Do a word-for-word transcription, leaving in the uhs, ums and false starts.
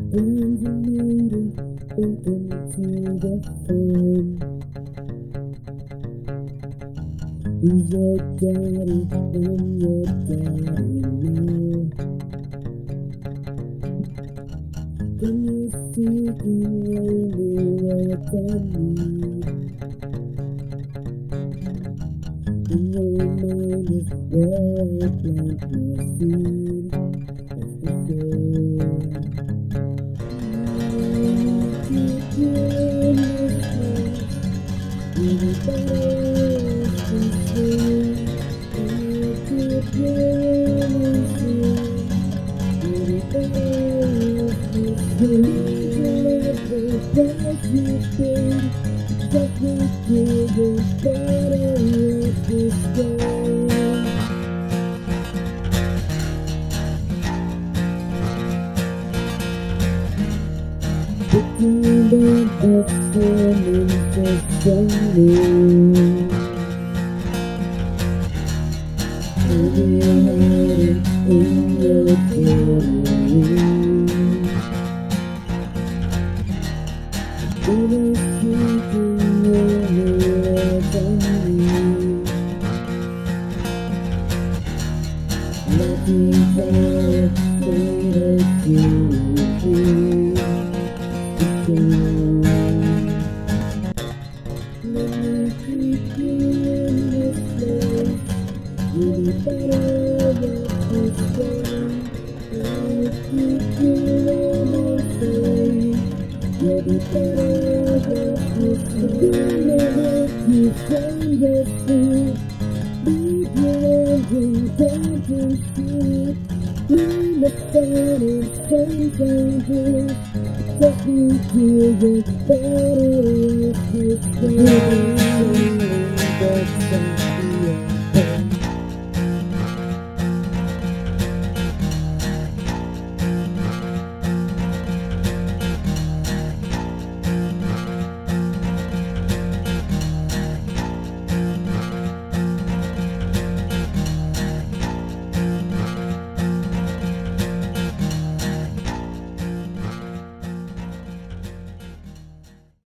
Graduating, open to the fun. Who's your daddy? I'm your daddy now. When you're seeking only what I need, and your mind is where I plant my seed. That's for sure. Keep your innocence, everybody else can see. Keep your innocence, everybody else can see. The price you paid, just to give it better with this game. Looking at the performance of someone, maybe hiding in your dreams. We were seeking only what I need. Lucky that it made us you. Let me keep you in this place. You'll be better off this way. Let me keep you on my face. You'll be better off this way. Never to find the food. Leave your engine down to sleep. When the sun is sun's on this, just me to get better off this way.